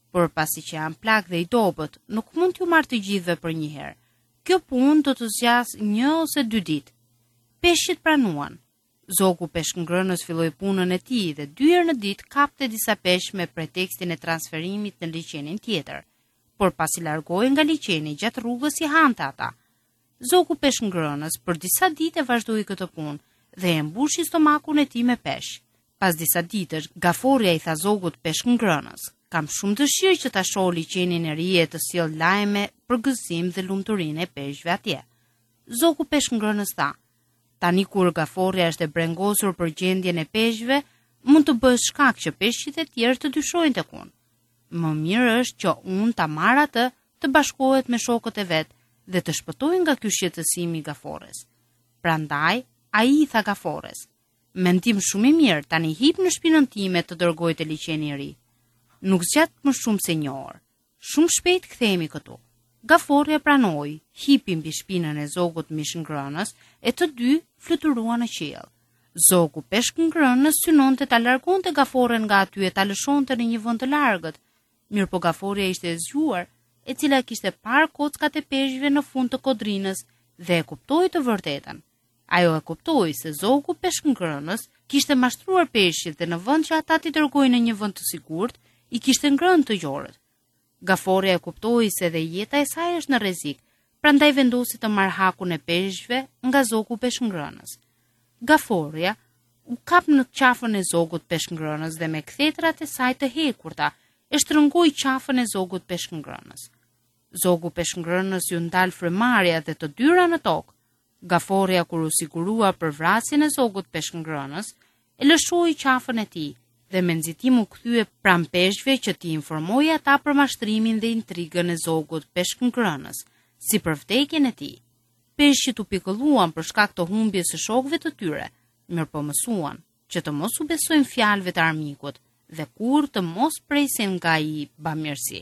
por pasi që janë plak dhe i dobët, nuk mund t'ju marrë të gjithëve për një herë. Kjo punë do të zgjas 1 ose 2 ditë. Peshqit pranuan. Zogu peshkëngrënës filloi punën e tij dhe 2 herë në ditë kapte disa peshq me pretekstin e transferimit në liçenin tjetër. Por pasi largohej nga liçeni gjatë rrugës i hante ata. Zogu peshkëngrënës për disa ditë vazhdoi këtë punë dhe e mbushi stomakun e tij me peshq. Pas disa ditësh, Gaforia i tha zogut peshkëngrënës: "Kam shumë dëshirë që ta shoh liçenin e ri e të sjell lajme për gëzim dhe lumturinë e peshqve atje." Zogu peshkëngrënës tha: "Tani kur Gaforia është e brengosur për gjendjen e peshqve, mund të bëhet shkak që peshqit e tjerë të dyshojnë tek unë. Më mirë është që unë ta marr atë të bashkohet me shokët e vet dhe të shpëtojnë nga ky shqetësim i Gafores." Prandaj, ai i tha Gafores: "Mendim shumë i mirë, tani hip në shpinën time të dërgoj te liçeni i ri. Nuk zgjat më shumë se 1 orë. Shumë shpejt kthehemi këtu." Gaforia pranoi, hipi mbi shpinën e zogut mishëngrënës e të dy fluturuan në qiell. Zogu peshkëngrënës synonte ta largonte Gaforen nga aty e ta lëshonte në një vend të largët. Mirë po Gaforia ishte e zgjuar, e cila kishte parë kockat e peshqve në fund të kodrinës dhe e kuptoi të vërtetën. Ajo e kuptoi se zogu peshkëngrënës kishte mashtruar peshqit dhe në vend që ata t'i dërgojnë në një vend të sigurt, i kishte ngrënë të gjorët. Gaforia e kuptoi se dhe jeta e saj është në rrezik, prandaj vendosi të marrë hakun e peshqve nga zogu peshkëngrënës. Gaforia u kap në qafën e zogut peshkëngrënës dhe me kthetrat e saj të hekurta e shtrëngoi qafën e zogut peshkëngrënës. Zogu peshkëngrënës ju ndal frymarrja dhe të dyra në tokë. Gaforia kur u sigurua për vrasjen e zogut peshkëngrënës, e lëshoi qafën e tij dhe me nxitim u kthye pranë peshqve që t'i informoi ata për mashtrimin dhe intrigën e zogut peshkëngrënës, si për vdekjen e tij. Peshqit u pikëlluan për shkak të humbjes së shokëve të tyre, mirëpo mësuan që të mos u besojnë fjalëve të armikut dhe kur të mos presin nga ai bamirësi.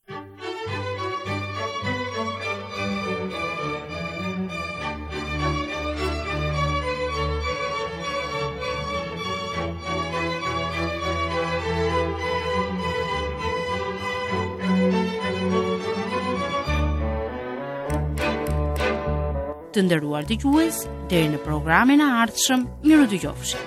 Të nderuar dëgjues, deri në programin e ardhshëm, miru dëgjofshi.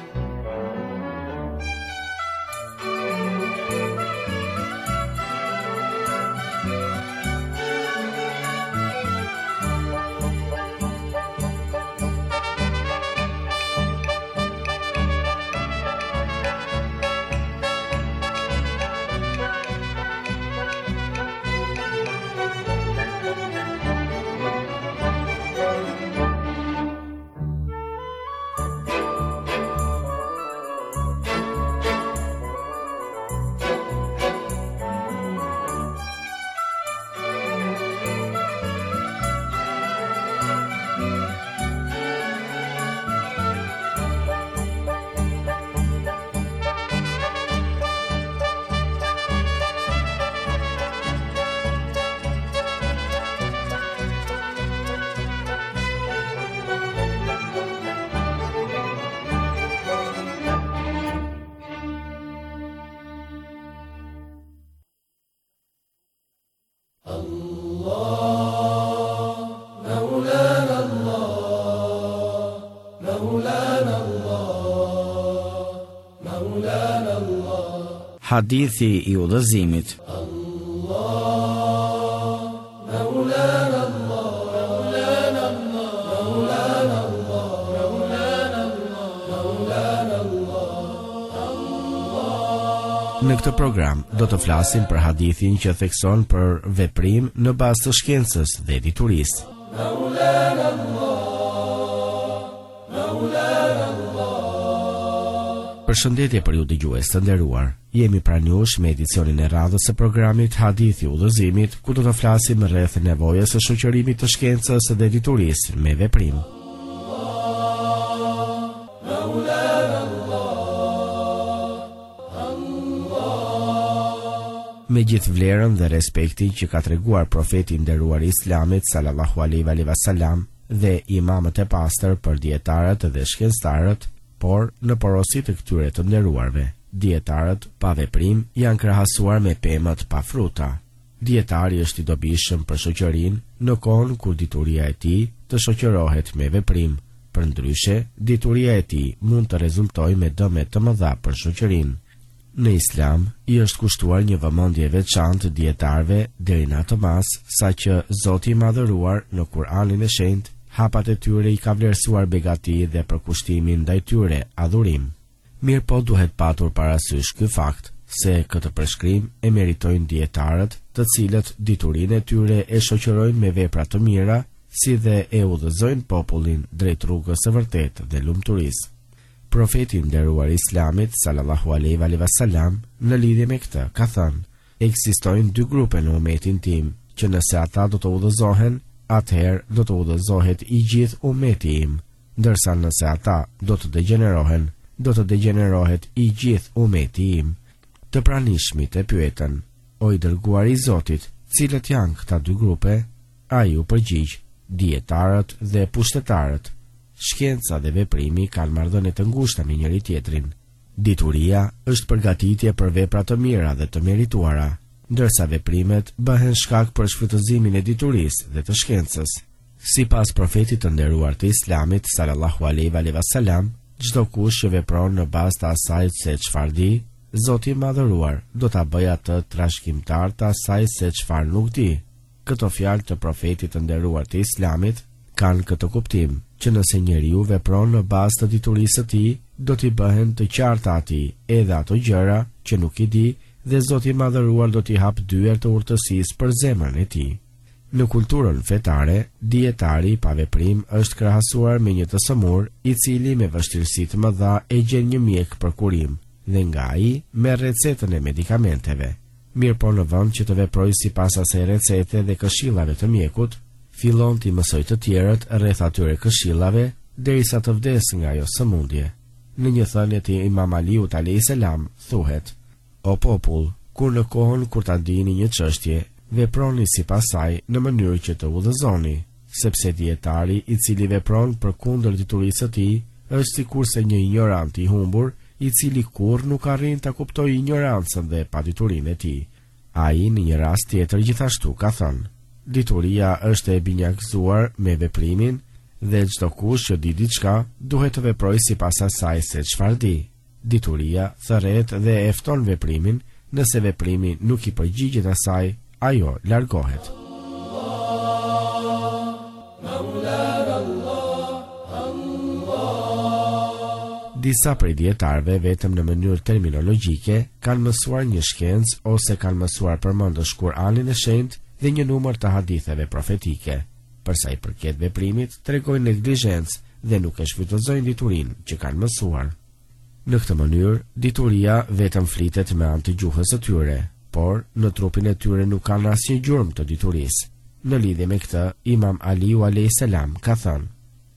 Hadithi i udhëzimit. Në këtë program do të flasim për hadithin që thekson për veprim në bazë të shkencës dhe diturisë. Përshëndetje për ju dëgjues të nderuar. Jemi pranë jush me edicionin e radhës së programit Hadithi i udhëzimit, ku do të flasim rreth nevojës së shoqërimit të shkencës dhe diturisë me veprim. Me gjithë vlerën dhe respektin që ka treguar profeti i nderuar i Islamit sallallahu alaihi wasallam dhe imamët e pastër për dietarët dhe shkencëtarët, por në porosi të këtyre të nderuarve, Dietarët pa veprim janë krahasuar me pemët pa fruta. Dietari është i dobishëm për shoqërinë në kohën kur dituria e tij të shoqërohet me veprim. Përndryshe, dituria e tij mund të rezultojë me dëme të mëdha për shoqërinë. Në Islam i është kushtuar një vëmendje veçantë dietarëve deri në atë mas sa që Zoti i Madhëruar në Kur'anin e Shenjtë hapat e tyre i ka vlerësuar begati dhe për kushtimin ndaj tyre adhurim. Mirë po duhet patur parasysh ky fakt se këtë përshkrim e meritojnë dietarët, të cilët diturinë e tyre e shoqërojnë me vepra të mira, si dhe e udhëzojnë popullin drejt rrugës së vërtetë dhe lumturisë. Profeti nderuar Islamit sallallahu alaihi wasallam në lidhje me këtë ka thënë: ekzistojnë dy grupe në umetin tim, që nëse ata do të udhëzohen, atëherë do të udhëzohet i gjithë umeti im, ndërsa nëse ata do të degenerohen, do të degenerohet i gjithë umeti im. Të pranishmit e pyetën: o i dërguar i Zotit, cilët janë këta dy grupe? Ai u përgjigj: dietarët dhe pushtetarët. Shkenca dhe veprimi kanë marrëdhënie të ngushta me njëri tjetrin. Dituria është përgatitje për vepra të mira dhe të merituara, ndërsa veprimet bëhen shkak për shfrytëzimin e diturisë dhe të shkencës. Sipas profetit të nderuar të Islamit sallallahu alaihi wasallam, çdo kush që vepron në bazë të asaj se çfarë di, Zoti i Madhëruar do ta bëjë atë trashëgimtar të asaj se çfarë nuk di. Këto fjalë të profetit të nderuar të Islamit kanë këtë kuptim, që nëse njeriu vepron në bazë të diturisë së tij, do t'i bëhen të qarta atij edhe ato gjëra që nuk i di, dhe Zoti i Madhëruar do t'i hap dyer të urtësisë për zemrën e tij. Në kulturën fetare, dietari pa veprim është krahasuar me një të sëmur, i cili me vështirësi të mëdha e gjen një mjek për kurim, dhe nga ai merr recetën e medikamenteve. Mirë po në vend që të veprojë sipas asaj recete dhe këshillave të mjekut, fillon t'i mësoj të tjerët rreth atyre këshillave derisa të vdesë nga ajo sëmundje. Në një thënie të Imam Aliut alayhis salam thuhet: o popull, kur në kohën kur ta dini një çështje, veproni sipas saj në mënyrë që të udhëzoni, sepse dietari i cili vepron përkundër diturisë së tij është sikurse një ignorant i humbur, i cili kurrë nuk arrin ta kuptojë ignorancën dhe paditurinë e tij. Ai në një rast tjetër gjithashtu ka thënë: dituria është e binjakëzuar me veprimin dhe çdo kush që di diçka duhet të veprojë sipas asaj se çfarë di. Dituria thërret dhe e fton veprimin, nëse veprimi nuk i përgjigjet asaj, ajo largohet. Disa prej dietarëve vetëm në mënyrë terminologjike kanë mësuar një shkencë ose kanë mësuar përmendësh Kur'anin e Shenjtë dhe një numër të haditheve profetike. Për sa i përket veprimit, tregojnë neglizhencë dhe nuk e shfrytëzojnë diturinë që kanë mësuar. Në këtë mënyrë, dituria vetëm flitet me anë të gjuhës së tyre, por në trupin e tyre nuk kanë asnjë gjurmë të diturisë. Në lidhje me këtë, Imam Aliu alayhis salam ka thënë: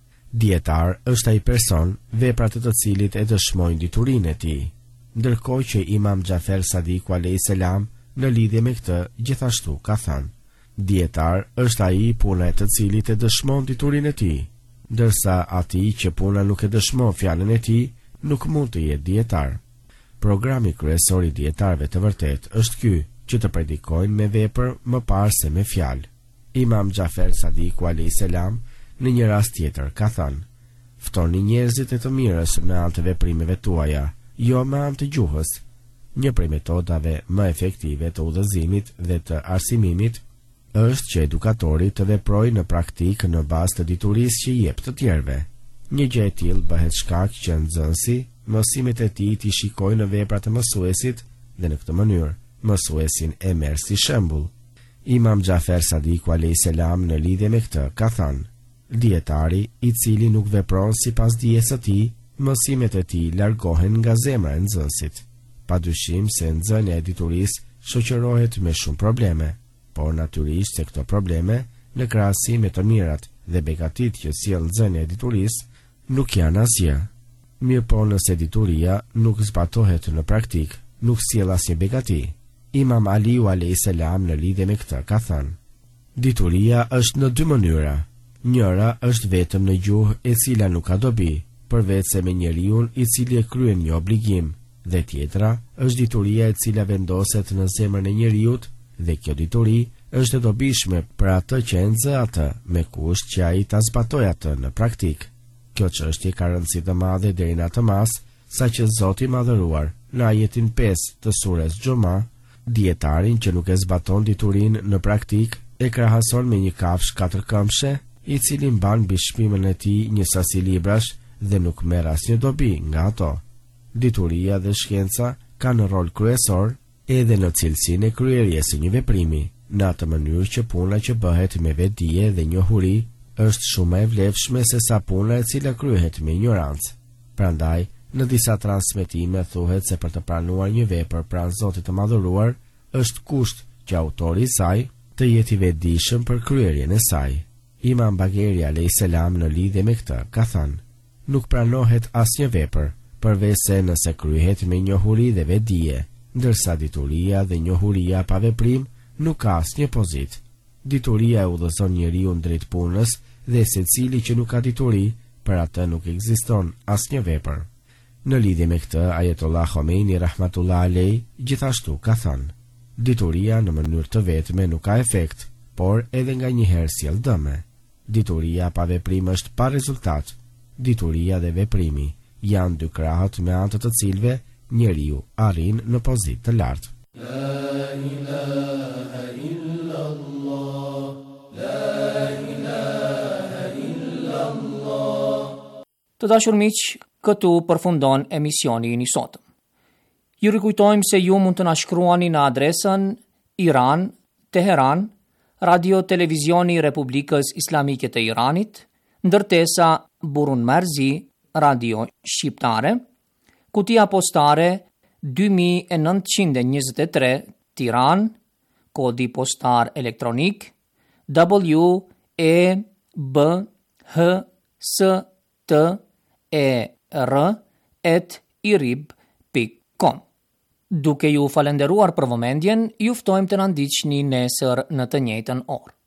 dietar është ai person veprat e të cilit e dëshmojnë diturinë e tij, ndërkohë që Imam Xhafer Sadiku alayhis salam në lidhje me këtë gjithashtu ka thënë: dietar është ai puna e të cilit e dëshmon diturinë e tij, ndërsa atij që puna nuk e dëshmon fjalën e tij nuk mund të jetë dietar. Programi kryesor i dietarëve të vërtet është ky, që të predikojnë me vepër më parë se me fjalë. Imam Xhafer Sadiku alayhis salam në një rast tjetër ka thënë: ftoni njerëzit e të mirës me anë të veprimeve tuaja, jo me anë të gjuhës. Një prej metodave më efektive të udhëzimit dhe të arsimimit është që edukatori të veprojë në praktikë në bazë të diturisë që jep të tjerëve. Një gjë e tillë bëhet shkak që nxënësi mësimet e tij t'i shikojë në veprat e mësuesit dhe në këtë mënyrë mësuesin e merr si shembull. Imam Xhafer Sadiku alayhis salam në lidhje me këtë ka thënë: dietari i cili nuk vepron sipas dijes së tij, mësimet e tij largohen nga zemra e nxënësit. Padyshim se nxënia e diturisë shoqërohet me shumë probleme, por natyrisht se këto probleme, në krahasim me të mirat dhe begatit që sjell nxënia e diturisë, nuk janë asgjë. Mirë po nëse dituria nuk zbatohet në praktik, nuk sjell asnjë begati. Imam Aliu alayhis salam në lidhje me këtë ka thënë: dituria është në dy mënyra. Njëra është vetëm në gjuhë e cila nuk ka dobi, përveç se me njeriu i cili e kryen një obligim, dhe tjetra është dituria e cila vendoset në zemrën e njeriut dhe kjo dituri është e dobishme për atë që enzë atë me kusht që ai ta zbatojë atë në praktik. Kjo çështje ka rëndësi të madhe deri në atë mas sa që Zoti i Madhëruar në ajetin 5 të sures Xhuma, dietarin që nuk e zbaton diturinë në praktik e krahason me një kafshë 4 këmbshe, i cili mban mbi shpimën e tij një sasi librash dhe nuk merr asnjë dobi nga ato. Dituria dhe shkenca kanë rol kryesor edhe në cilësinë e kryerjes së një veprimi, në atë mënyrë që puna që bëhet me vetdije dhe njohuri është shumë e vlefshme se sa puna e cila kryhet me ignorancë. Prandaj, në disa transmetime thuhet se për të pranuar një vepër pranë Zotit të Madhëruar është kusht që autori i saj të jetë i vetëdijshëm për kryerjen e saj. Imam Bagheri a.s. në lidhje me këtë ka thënë: nuk pranohet asnjë vepër përveç se nëse kryhet me njohuri dhe vetdije, ndërsa dituria dhe njohuria pa veprim nuk ka asnjë pozit. Dituria e udhëzon njeriu drejt punës dhe secili që nuk ka dituri, për atë nuk ekziston asnjë vepër. Në lidhje me këtë, Ayatollah Khomeini rahmatullah alej gjithashtu ka thënë: dituria në mënyrë të vetme nuk ka efekt, por edhe nganjëherë sjell dëme. Dituria pa veprim është pa rezultat. Dituria dhe veprimi janë dy krahët me anë të cilëve njeriu arrin në pozitë të lartë. La ilaha illallah, la ilaha illallah. Të dashur miq, këtu përfundon emisioni i sotëm. Ju rikujtojmë se ju mund të na shkruani në adresën Iran, Teheran, Radio Televizioni Republikës Islamike të Iranit, ndërtesa Burun Marzi, Radio Shqiptare, kutia postare 2923 Tiran, kodi postar elektronik WEBHSTER@irib.com. Duke ju falenderuar për vëmendjen, ju ftojmë të na ndiqni nesër në të njëjtën orë.